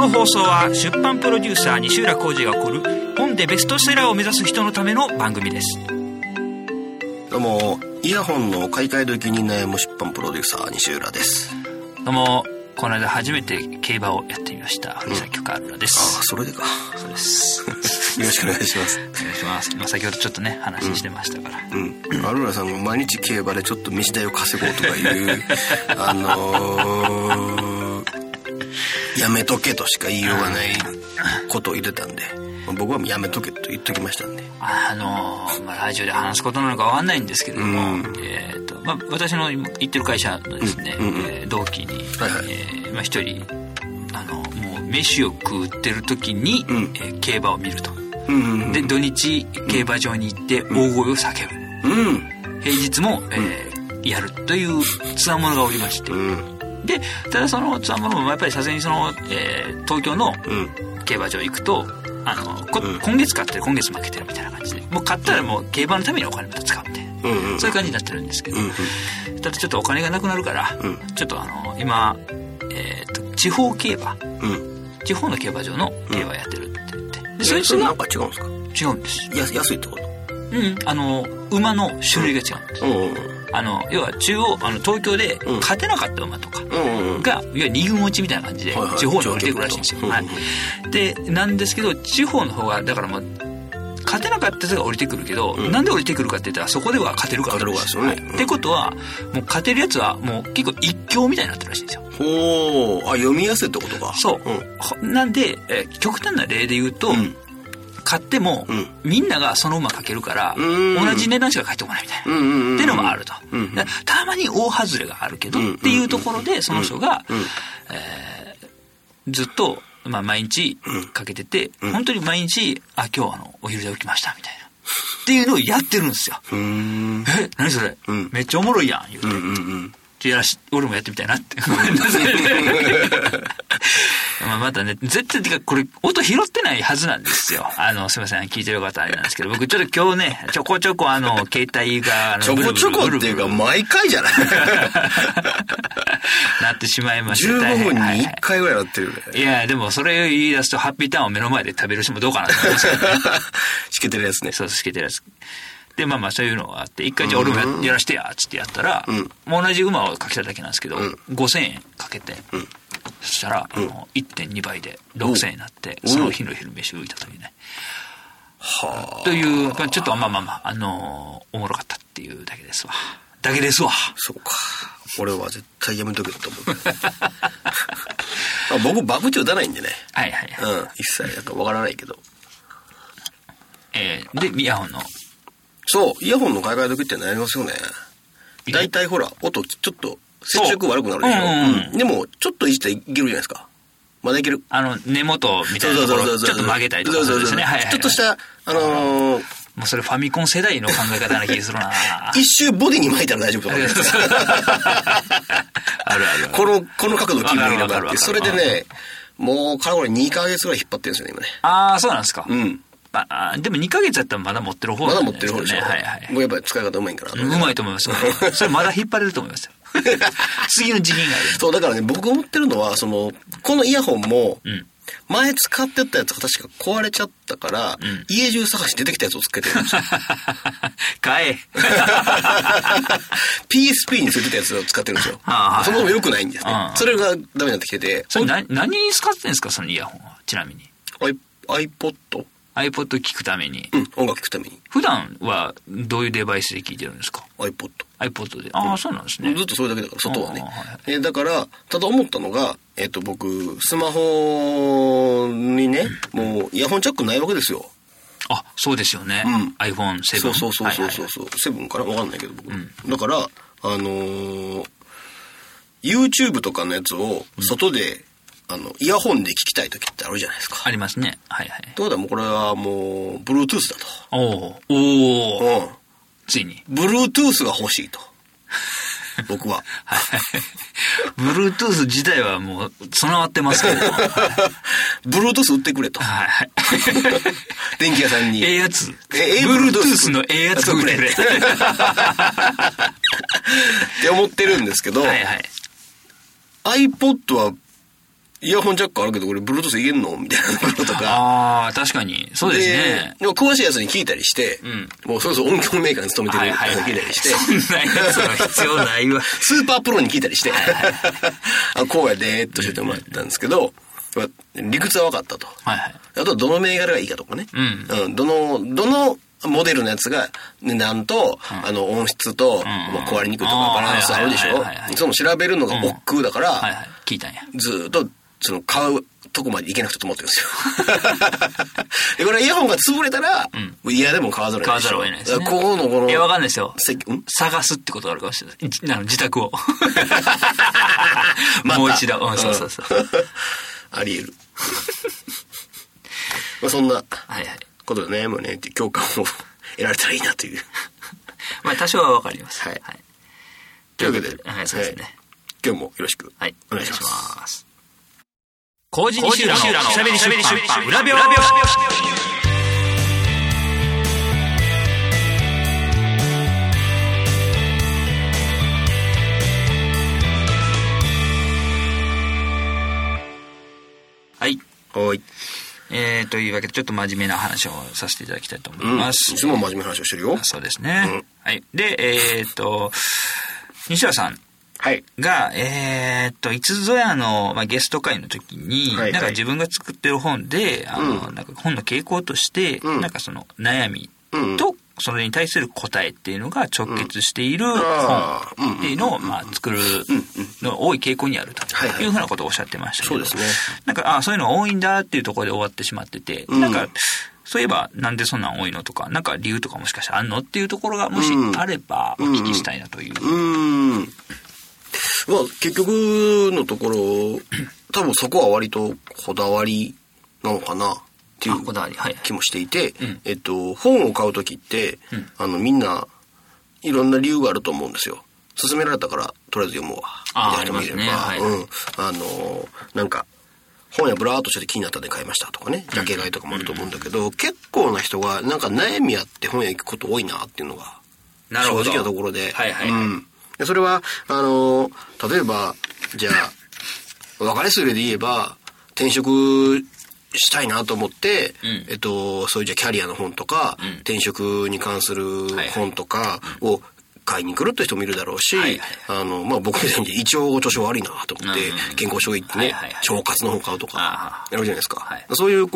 放送は出版プロデューサー西浦浩司が送る本でベストセラーを目指す人のための番組です。 どうも、イヤホンの買い替え時に悩む出版プロデューサー西浦です。 どうも、この間初めて競馬をやってみました藤崎岡浦です。 ああ、それでか。 そうですよろしくお願いします。 お願いします。先ほどちょっとね話してましたから、 アルーラさんが毎日競馬でちょっと道代を稼ごうとかいうやめとけとしか言いようがないことを言ってたんで、僕はやめとけと言っときましたんで、 ラジオで話すことなのか分かんないんですけれども、私の行ってる会社のですね、同期に一人もう飯を食ってる時に、競馬を見ると、で土日競馬場に行って大声を叫ぶ、平日も、やるというつわものがおりまして、でただそのつわものもやっぱりさすがに東京の競馬場行くと今月勝ってる今月負けてるみたいな感じで、もう勝ったらもう競馬のためにお金を使うみたいな、そういう感じになってるんですけど、ただちょっとお金がなくなるから、ちょっと今、地方競馬、地方の競馬場の競馬やってるって言って、でそれとなんか違うんですか？違うんです。安いってこと？馬の種類が違うんです。要は中央東京で勝てなかった馬とかが、いわゆる二軍落ちみたいな感じで地方に降りてくるらしいんですよ。でなんですけど地方の方がだからもう勝てなかったやつが降りてくるけど、なんで降りてくるかって言ったらそこでは勝てるからですよね。ってことはもう勝てるやつはもう結構一強みたいになってるらしいんですよ。 読みやすいってことか。そう、 なんで、極端な例で言うと、買っても、みんながその馬かけるから同じ値段しか返ってこないみたいな、っていうのもあると、たまに大外れがあるけど、っていうところでその人が、ずっと、毎日かけてて、本当に毎日今日お昼で起きましたみたいなっていうのをやってるんですよ。何それ、めっちゃおもろいやん言うて、俺もやってみたいなってごめんなさいまたね絶対てかこれ音拾ってないはずなんですよ。すいません聞いてる方あれなんですけど、僕ちょっと今日ねちょこちょこ携帯がちょこちょこっていうか毎回じゃないなってしまいました。 15分に1回ぐらいなってるね。 いやでもそれを言い出すとハッピーターンを目の前で食べる人もどうかなと思いますけどねしけてるやつね。 そうしけてるやつで、そういうのがあって一回じゃあ俺もやらしてやっつってやったら、もう同じ馬をかけただけなんですけど、5000円かけて、そしたら1.2 倍で6000円になって、その日の昼飯を浮いたというね、というちょっとおもろかったっていうだけですわ。 そうか、俺は絶対やめとけと思う僕バクチ打たないんでね、一切なんかわからないけど、 でイヤホンのイヤホンの買い替え時ってなりますよね。だいたいほら音ちょっと接触悪くなるでしょ。でもちょっっといじったらいけるじゃないですか。まだいける。 根元みたいなところちょっと曲げたりとかするんですね。 ちょっとしたもうそれファミコン世代の考え方な気がするな。 一周ボディに巻いたら大丈夫とかね。 あるある。 この角度決めればって。それでね、もうかれこれ2ヶ月ぐらい引っ張ってるんですよね今ね。 ああそうなんですか。うん。でも2ヶ月だったらまだ持ってる方なんですよね。 まだ持ってる方でしょ。はいはい。もうやっぱり使い方うまいんかな。 うまいと思います。それまだ引っ張れると思いますよ。次の次元がある。 そうだからね、僕思ってるのはこのイヤホンも、前使ってたやつが確か壊れちゃったから、家中探し出てきたやつをつけてるんですよ。 買え。 PSP についてたやつを使ってるんですよ。そもそも良くないんですね。それがダメになってきてて。 それ何に使ってんですかそのイヤホンは。ちなみに。 iPod 聞くために。 音楽聞くために。 普段はどういうデバイスで聞いてるんですか？ iPod で。 ああ、そうなんですね。 ずっとそれだけだから、外はね。だから、ただ思ったのが、僕、スマホにね、もうイヤホンチャックないわけですよ。 あ、そうですよね。iPhone7。 そう。7かなわかんないけど、僕。だから、YouTube とかのやつを、外で、イヤホンで聞きたい時ってあるじゃないですか。 ありますね。はいはい。 ってことはもうこれはもう、Bluetooth だと。 おー。ついに。 Bluetooth が欲しいと。僕は。 Bluetooth 自体はもう備わってますけど。 Bluetooth 売ってくれと。はい。電気屋さんに。 やつ。Bluetooth のやつを売ってくれ。って思ってるんですけど。はいはい。iPod はイヤホンジャックあるけどこれ Bluetooth いけんのみたいなところとか。 ああ、確かに。そうですね。 でも詳しいやつに聞いたりして、もうそろそろ音響メーカーに勤めてるやつに聞いたりして。 そんなやつは必要ないわ。 スーパープロに聞いたりして。こうやでーっとしてもらったんですけど、理屈は分かったと。あとはどの銘柄がいいかとかね。どのモデルのやつが値段と、音質と、壊れにくいとかバランスあるでしょ。その調べるのが億劫だから、 聞いたんや。 ずっと、買うとこまで行けなくてと思ってるんですよ。で、これイヤホンが潰れたら、嫌でも買わざるを得ないですね。 ここのこの。 いや、わかんないですよ。探すってことがあるかもしれない。自宅を。もう一度。そうそうそう。 あり得る。そんなことで悩むねって共感を得られたらいいなという。 まあ多少はわかります。 というわけで、 そうですね。 今日もよろしくお願いします。 コウジ西浦のしゃべり出版裏表。はい。というわけでちょっと真面目な話をさせていただきたいと思います。 いつも真面目な話をしてるよ。 そうですね。はい。で、西浦さんが、いつぞやの、ゲスト会の時に、なんか自分が作ってる本で、なんか本の傾向として、なんかその悩みと、それに対する答えっていうのが直結している本っていうのを作るの多い傾向にあるというふうなことをおっしゃってましたけど、そうですね。なんかそういうの多いんだっていうところで終わってしまってて、なんかそういえばなんでそんなん多いのとか、なんか理由とかもしかしてあんのっていうところがもしあればお聞きしたいなという。 結局のところ多分そこは割とこだわりなのかな。っていう気もしていて、本を買うときって、みんないろんな理由があると思うんですよ。勧められたからとりあえず読むわ。 ありますね。 なんか本屋ブラーっとして気になったんで買いましたとかね、ジャケ買いとかもあると思うんだけど、結構な人がなんか悩みあって本屋行くこと多いなっていうのが正直なところで、それは例えばじゃあ分かりするで言えば転職したいなと思って、そういうじゃキャリアの本とか、転職に関する本とかを買いに来るって人もいるだろうし、僕みたいに胃腸調子悪いなと思って、健康書行ってね、腸活の本買うとか、やるじゃないですか。そういう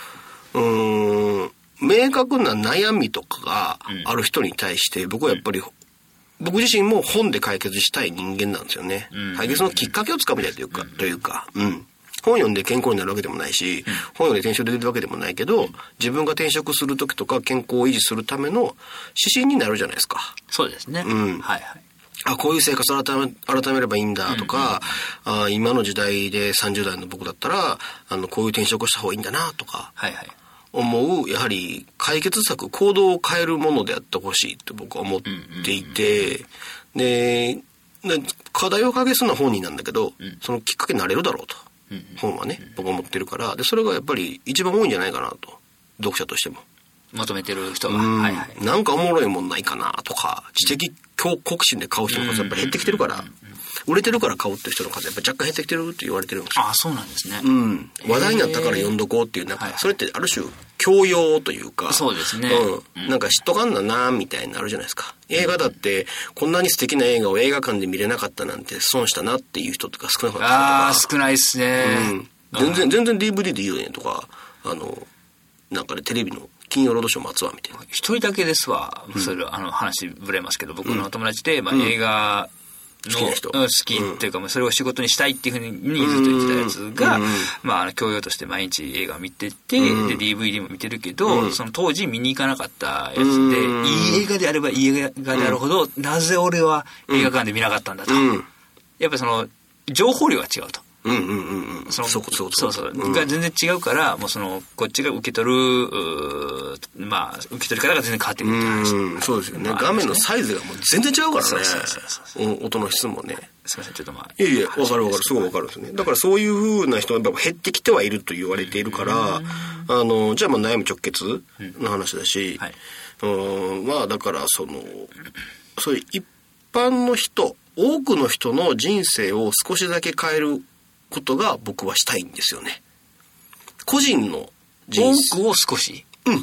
明確な悩みとかがある人に対して、僕はやっぱり、僕自身も本で解決したい人間なんですよね。解決のきっかけをつかみたいというか、本読んで健康になるわけでもないし、本読んで転職できるわけでもないけど、自分が転職するときとか健康を維持するための指針になるじゃないですか。 そうですね。 こういう生活を改めればいいんだとか、今の時代で30代の僕だったら、こういう転職をした方がいいんだなとか、思う、やはり解決策、行動を変えるものであってほしいと僕は思っていて、で、課題を解決するのは本人なんだけど、そのきっかけになれるだろうと。本はね、僕は持ってるから、でそれがやっぱり一番多いんじゃないかなと、読者としても求めてる人が、 なんかおもろいもんないかなとか、知的好奇心で買う人の数やっぱり減ってきてるから、売れてるから買うっていう人の数やっぱり若干減ってきてるって言われてるんですよ。 そうなんですね。 話題になったから読んどこうっていう、なんかそれってある種教養というか、 そうですね。 なんか知っとかんだなみたいになるじゃないですか。映画だってこんなに素敵な映画を映画館で見れなかったなんて損したなっていう人とか少なかったとか。 少ないですね。 全然 DVD でいいよねとか、なんかね、テレビの金曜ロードショー待つわみたいな。 一人だけですわ。それ話ぶれますけど、僕の友達で、映画の好きというか、それを仕事にしたいっていうふうにずっと言ってたやつが、教養として毎日映画を見てて、で DVD も見てるけど、その当時見に行かなかったやつで、いい映画であればいい映画であるほど、なぜ俺は映画館で見なかったんだと。やっぱりその情報量が違うと。そうが全然違うから、もうこっちが受け取る受け取り方が全然変わってくるって話。 そうですよね。画面のサイズがもう全然違うからね。音の質もね。 すみません、ちょっといやわかるすごいわかるんですね。だからそういう風な人が減ってきてはいると言われているから、じゃあ悩む直結の話だし、だからそういう一般の人、多くの人の人生を少しだけ変えることが僕はしたいんですよね。個人の人生。 多くを少し。 うん。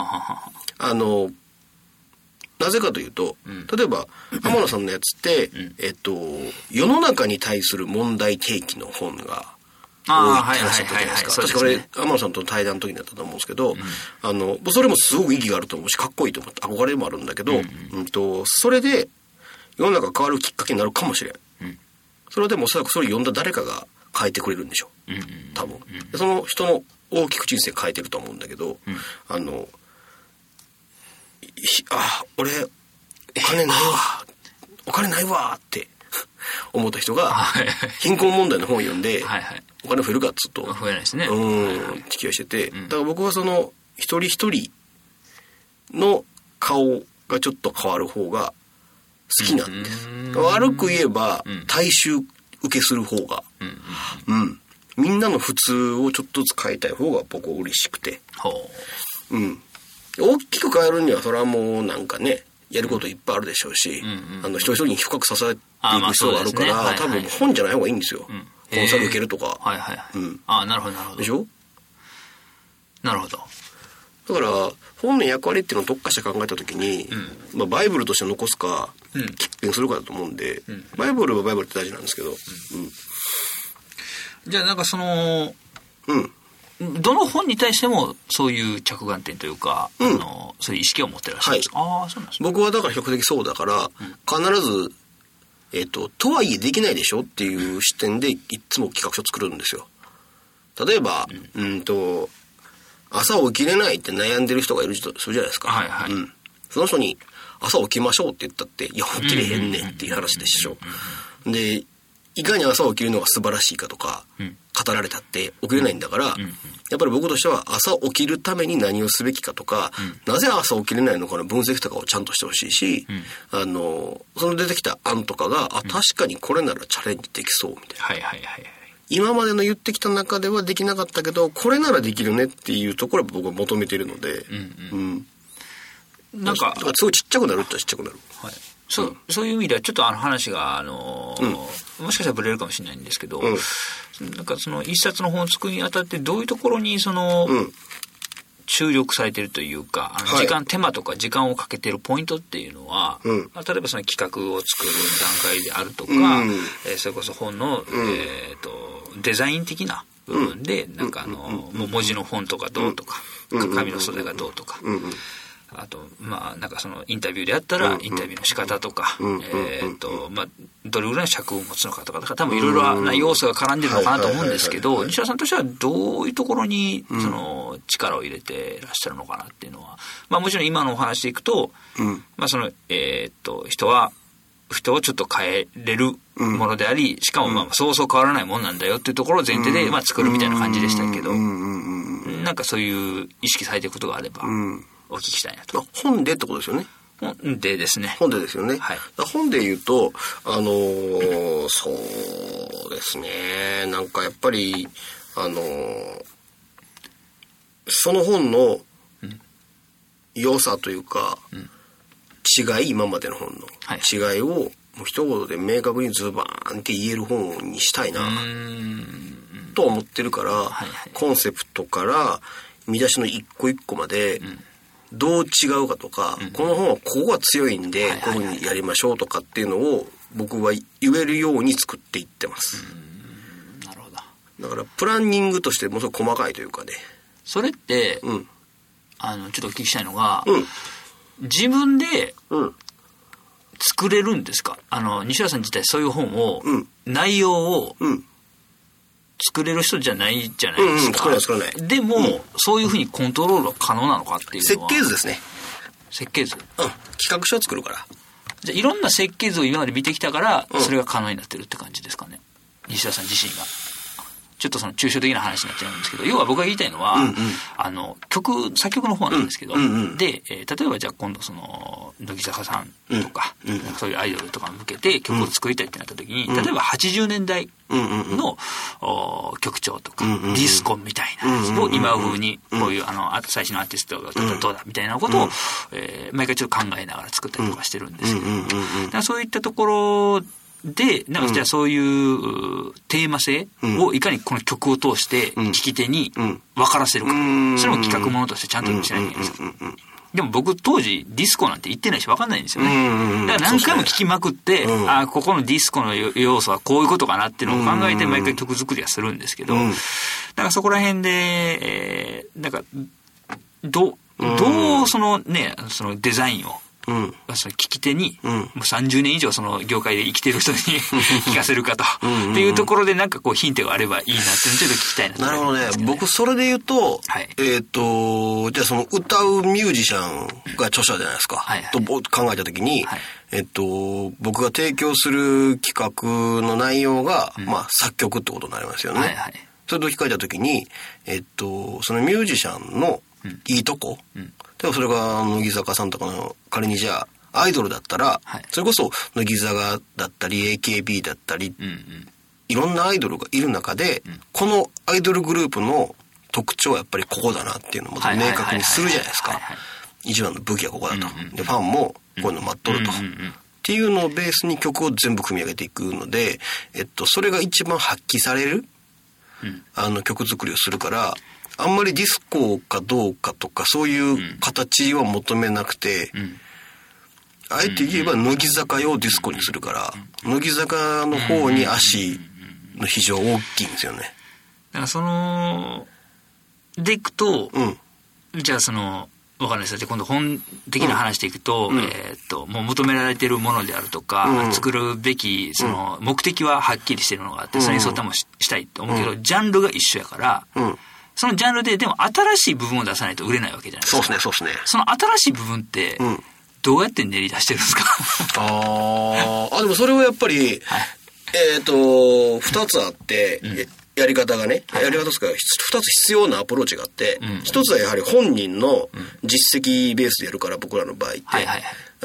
なぜかというと、例えば天野さんのやつって、世の中に対する問題提起の本が多いって話だったじゃないですか。確かこれ天野さんとの対談の時だったと思うんですけど、それもすごく意義があると思うし、かっこいいと思って憧れもあるんだけど、それで世の中変わるきっかけになるかもしれん。それはでもおそらくそれを読んだ誰かが変えてくれるんでしょう。多分。その人の大きく人生変えてると思うんだけど、俺お金ないわって思った人が貧困問題の本を読んでお金増えるかっつうと増えないですね。 って気がしてて、だから僕はその一人一人の顔がちょっと変わる方が好きなんです。悪く言えば大衆受けする方が、みんなの普通をちょっとずつ変えたい方が僕は嬉しくて、大きく変えるにはそれはもうなんかねやることいっぱいあるでしょうし、一人一人に深く支えていく必要があるから、多分本じゃない方がいいんですよ。コンサル受けるとか。 なるほどなるほど。 でしょ。 なるほど。 だから本の役割っていうのを特化して考えたときに、バイブルとして残すか喫緊するかだと思うんで、バイブルはバイブルって大事なんですけど、 じゃあなんかその、どの本に対してもそういう着眼点というか、そういう意識を持ってらっしゃるんですか。そうなんですね。 僕はだから比較的そうだから、必ずとはいえできないでしょっていう視点でいつも企画書作るんですよ。例えば、朝起きれないって悩んでる人がいる人するじゃないですか。その人に朝起きましょうって言ったって、いや起きれへんねんっていう話でしょ。で、いかに朝起きるのが素晴らしいかとか、語られたって起きれないんだから、やっぱり僕としては朝起きるために何をすべきかとか、なぜ朝起きれないのかの分析とかをちゃんとしてほしいし、その出てきた案とかが、確かにこれならチャレンジできそうみたいな。今までの言ってきた中ではできなかったけど、これならできるねっていうところを僕は求めているので、なんかすごいちっちゃくなるってちっちゃくなる。 そういう意味ではちょっと話がもしかしたらブレるかもしれないんですけど、なんかその一冊の本を作るにあたってどういうところにその、注力されているというか、手間とか時間をかけているポイントっていうのは、例えばその企画を作る段階であるとか、それこそ本の、デザイン的な部分で、なんかもう文字のフォントがどうとか、紙の素材がどうとか、あとなんかそのインタビューであったらインタビューの仕方とか、どれぐらいの尺を持つのかとか、多分いろいろな要素が絡んでるのかなと思うんですけど、西田さんとしてはどういうところにその力を入れてらっしゃるのかなっていうのは、もちろん今のお話でいくと、その人はちょっと変えれるものであり、しかもそうそう変わらないもんなんだよっていうところを前提で作るみたいな感じでしたけど、なんかそういう意識されていくことがあればお聞きしたいなと。 本でってことですよね。 本でですね。 本でですよね。本で言うとそうですね。なんかやっぱりその本の良さというか、違い、今までの本の違いをもう一言で明確にズバーンって言える本にしたいなと思ってるから、コンセプトから見出しの一個一個までどう違うかとか、この本はここが強いんでこういうふうにやりましょうとかっていうのを僕は言えるように作っていってます。 なるほど。 だからプランニングとしてものすごく細かいというかね。 それって、ちょっとお聞きしたいのが、自分で作れるんですか？西田さん自体そういう本を、内容を作れる人じゃないじゃないですか。 作らない。 でも、そういうふうにコントロールは可能なのかっていうのは。 設計図ですね。 設計図。 企画書を作るから。 じゃあいろんな設計図を今まで見てきたから、それが可能になってるって感じですかね。西田さん自身が。ちょっとその抽象的な話になっちゃうんですけど、要は僕が言いたいのは、作曲の方なんですけど、で、例えばじゃあ今度その乃木坂さんとか、そういうアイドルとかに向けて曲を作りたいってなった時に、例えば80年代の曲調とか、ディスコみたいなを今風にこういう最新のアーティストがどうだみたいなことを、毎回ちょっと考えながら作ったりとかしてるんですけど、そういったところで、なんかじゃあそういうテーマ性をいかにこの曲を通して聴き手に分からせるか。それも企画ものとしてちゃんとしないといけないですか。でも僕当時ディスコなんて言ってないし分かんないんですよね。だから何回も聴きまくって、あ、ここのディスコの要素はこういうことかなっていうのを考えて毎回曲作りはするんですけど、なんかそこら辺で、なんか、どうそのね、そのデザインを、その聞き手に、もう30年以上その業界で生きてる人に聞かせるかと、っていうところでなんかこうヒントがあればいいなってちょっと聞きたいなと、 なるほどね。僕それで言うと、はい、じゃあその歌うミュージシャンが著者じゃないですか、はいはい、と考えたときに、はい、僕が提供する企画の内容が、まあ作曲ってことになりますよね。はいはい、それと聞かれたときに、そのミュージシャンのいいとこ、でもそれが乃木坂さんとかの仮にじゃあアイドルだったら、はい、それこそ乃木坂だったり AKB だったり、いろんなアイドルがいる中で、このアイドルグループの特徴はやっぱりここだなっていうのを明確にするじゃないですか。一番の武器はここだと、でファンもこういうの待っとると、っていうのをベースに曲を全部組み上げていくので、それが一番発揮される、曲作りをするから、あんまりディスコかどうかとかそういう形は求めなくて、あえて言えば乃木坂用ディスコにするから、乃木坂の方に足の非常大きいんですよね。 だからそのでいくと、じゃあそのわかんないですよ。今度本的な話でいくと、もう求められているものであるとか、作るべきその目的ははっきりしているのがあって、それに沿ったもしたいと思うけど、ジャンルが一緒やから、そのジャンルででも新しい部分を出さないと売れないわけじゃないですか。 そうですね。 その新しい部分ってどうやって練り出してるんですか？ でもそれはやっぱり、はい、2つあって、やり方がね、やり方ですから2つ必要なアプローチがあって、1つはやはり本人の実績ベースでやるから、僕らの場合って、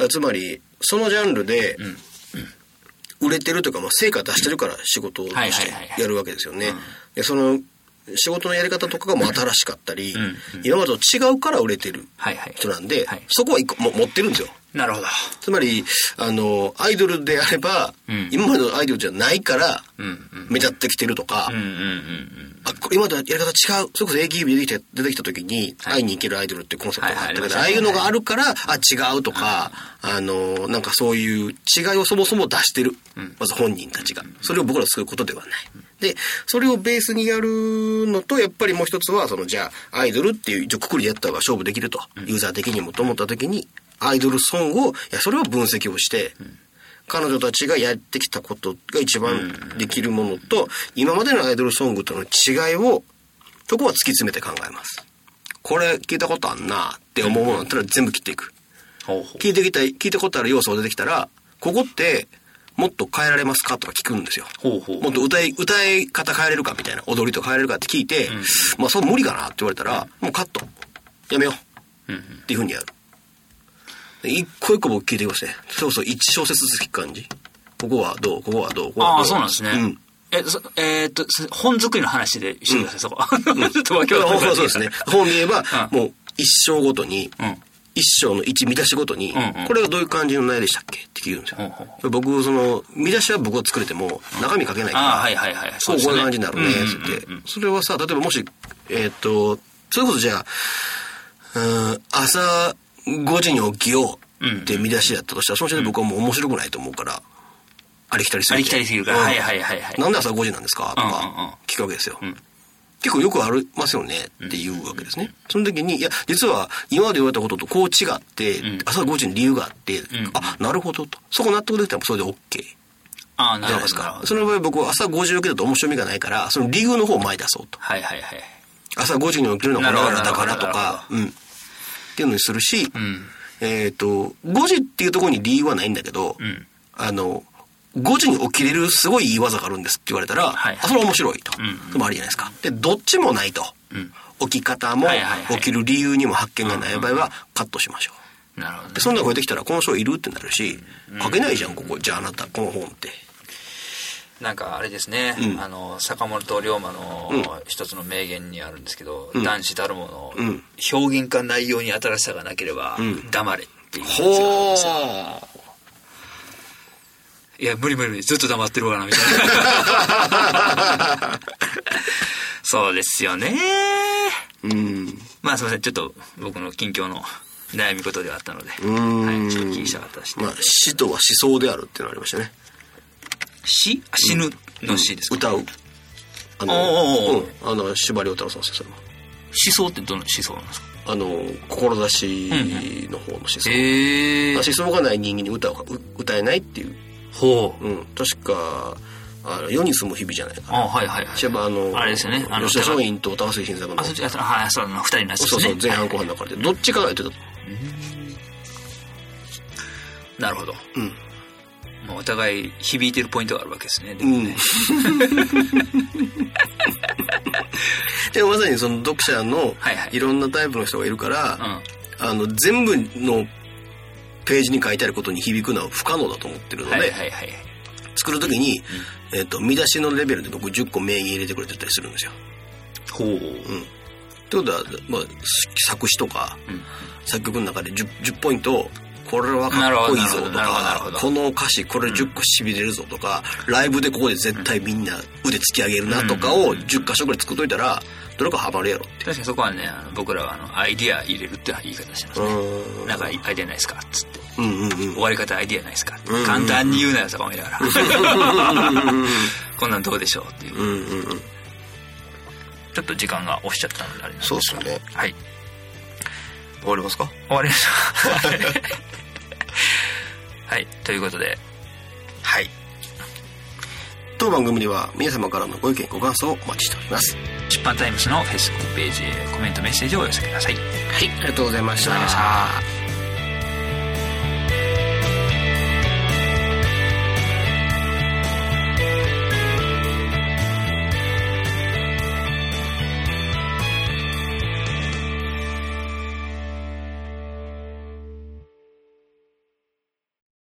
つまりそのジャンルで売れてるというか、まあ、成果出してるから仕事としてやるわけですよね。でその仕事のやり方とかがもう新しかったり、今までと違うから売れてる人なんで、そこは持ってるんですよ。 なるほど。 つまりアイドルであれば、今までのアイドルじゃないから目立ってきてるとか、今までのやり方違う、それこそ AKB 出てきた時に会いに行けるアイドルっていうコンセプトがあったけど、ああいうのがあるから違うとか、なんかそういう違いをそもそも出してる、まず本人たちがそれを僕ら作ることではない。でそれをベースにやるのと、やっぱりもう一つはじゃあアイドルっていうくくりでやった方が勝負できると、ユーザー的にもと思った時に、アイドルソングをそれを分析をして、彼女たちがやってきたことが一番できるものと、今までのアイドルソングとの違いをそこは突き詰めて考えます。これ聞いたことあんなって思うものだったら全部切っていく。聞いたことある要素が出てきたら、ここってもっと変えられますかとか聞くんですよ。もっと歌い方変えれるかみたいな、踊りと変えれるかって聞いて、まあそう無理かなって言われたら、もうカットやめようっていうふうにやる。一個一個僕聞いてきますね。そう1小節ずつ聞く感じ。ここはどう、ここはどう、 ああ、そうなんですね。本作りの話でしてください、そこ。ちょっとわけわかんない。 そうですね。本で言えば、もう一章ごとに、一章の1見出しごとに、これはどういう感じの内容でしたっけって聞くんですよ。僕、見出しは僕が作れても、中身書けないから、こういう感じになるね、って。それはさ、例えばもし、それこそじゃあ、朝、5時に起きようって見出しだったとしたら、その時点で僕はもう面白くないと思うから、ありきたりすぎるから、 なんで朝5時なんですかとか聞くわけですよ。結構よくありますよねっていうわけですね。その時に、いや実は今まで言われたこととこう違って、朝5時に理由があって、なるほどと、そこ納得できたらそれで OK じゃないですか。その場合僕は朝5時起きだと面白みがないから、その理由の方を前に出そうと。朝5時に起きるのがこれだからとか、っていうのにするし、5時っていうところに理由はないんだけど、5時に起きれるすごいいい技があるんですって言われたら、それは面白いと。それもありじゃないですか。で、どっちもないと。起き方も起きる理由にも発見がない場合はカットしましょう。なるほど。で、そんな声できたらこの章いるってなるし、書けないじゃん、ここ。じゃああなた、この本って。 なんかあれですね、坂本龍馬の一つの名言にあるんですけど、男子たるもの、表現か内容に新しさがなければ黙れっていうやつがあるんですよ。 いや無理ずっと黙ってるわなみたいなそうですよね。まあすいません、ちょっと僕の近況の悩み事ではあったので、はい、ちょっと聞きしたかったですね。 まあ死とは思想であるっていうのがありましたね。 死ぬの死ですか。 歌う司馬遼太郎さんですよそれは。 思想ってどの思想なんですか。 志の方の思想。思想がない人間に歌えないっていう。 ほう。 確か世に住む日々じゃないかな。 はいはいはい。 あれですよね。吉田松陰と高杉晋作の。 はい、そう2人のやつですね。 そう前半後半だからでどっちかが言ってた。 なるほど。まあお互い響いてるポイントがあるわけですね。 でもまさにその読者のいろんなタイプの人がいるから、全部のページに書いてあることに響くのは不可能だと思ってるので、作るときに、見出しのレベルで僕10個名言入れてくれてたりするんですよ。 ほう。 ってことは、まあ、作詞とか、作曲の中で 10ポイントこれはかっこいいぞとか、この歌詞これ10個しびれるぞとか、ライブでここで絶対みんな腕突き上げるなとかを10箇所ぐらい作っといたらどれかハマるやろって。 確かにそこはね、僕らはアイディア入れるって言い方してますね。なんかアイディアないですかっつって、終わり方アイディアないですか、簡単に言うなよとか思いながらこんなんどうでしょうっていう、ちょっと時間が押しちゃったのであれなんです。 そうですね。 はい、 終わりますか。 終わりましたはい、ということで、 はい、当番組では皆様からのご意見ご感想をお待ちしております。 出版タイムスの Facebook ページへコメントメッセージをお寄せください。 はい、ありがとうございました。